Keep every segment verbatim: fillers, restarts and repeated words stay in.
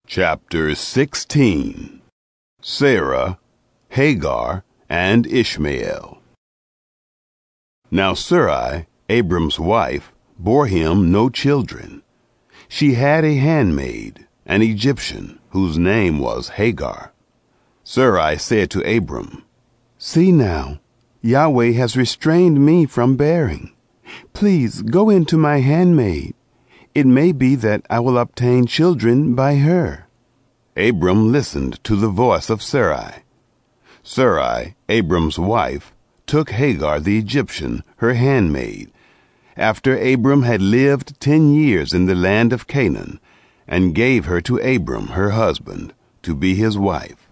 Chapter sixteen. Sarah, Hagar, and Ishmael. Now Sarai, Abram's wife, bore him no children. She had a handmaid, an Egyptian, whose name was Hagar. Sarai said to Abram, "See now, Yahweh has restrained me from bearing. Please go into my handmaid. It may be that I will obtain children by her." Abram listened to the voice of Sarai. Sarai, Abram's wife, took Hagar the Egyptian, her handmaid, after Abram had lived ten years in the land of Canaan, and gave her to Abram, her husband, to be his wife.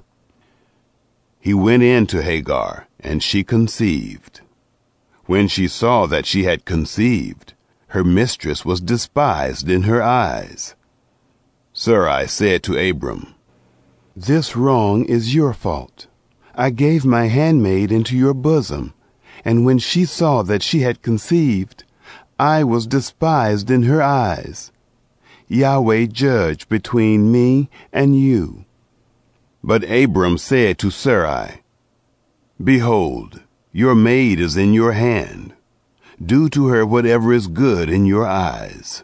He went in to Hagar, and she conceived. When she saw that she had conceived, her mistress was despised in her eyes. Sarai said to Abram, "This wrong is your fault. I gave my handmaid into your bosom, and when she saw that she had conceived, I was despised in her eyes. Yahweh judge between me and you." But Abram said to Sarai, "Behold, your maid is in your hand. Do to her whatever is good in your eyes."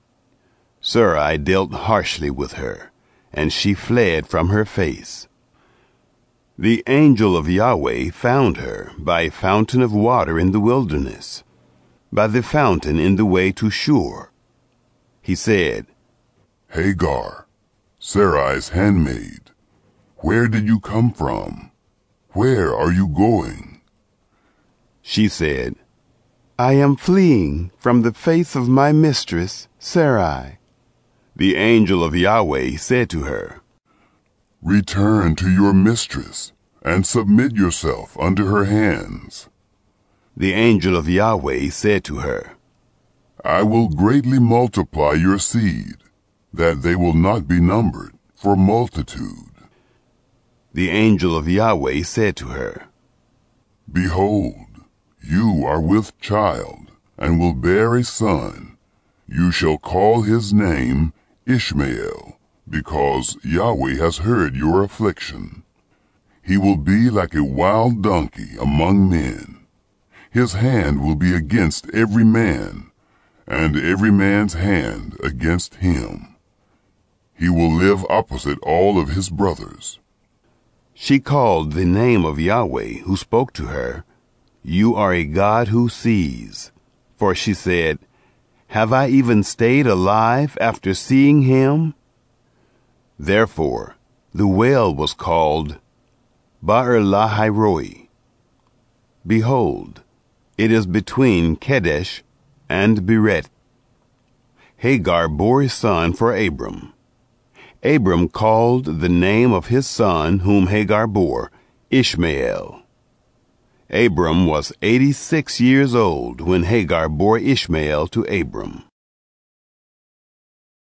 Sarai dealt harshly with her, and she fled from her face. The angel of Yahweh found her by a fountain of water in the wilderness, by the fountain in the way to Shur. He said, "Hagar, Sarai's handmaid, where did you come from? Where are you going?" She said, "I am fleeing from the face of my mistress, Sarai." The angel of Yahweh said to her, "Return to your mistress, and submit yourself under her hands." The angel of Yahweh said to her, "I will greatly multiply your seed, that they will not be numbered for multitude." The angel of Yahweh said to her, "Behold, you are with child, and will bear a son. You shall call his name Ishmael, because Yahweh has heard your affliction. He will be like a wild donkey among men. His hand will be against every man, and every man's hand against him. He will live opposite all of his brothers." She called the name of Yahweh, who spoke to her, "You are a God who sees." For she said, "Have I even stayed alive after seeing him?" Therefore the well was called Beer-lahai-roi. Behold, it is between Kadesh and Beret. Hagar bore a son for Abram. Abram called the name of his son whom Hagar bore Ishmael. Abram was eighty-six years old when Hagar bore Ishmael to Abram.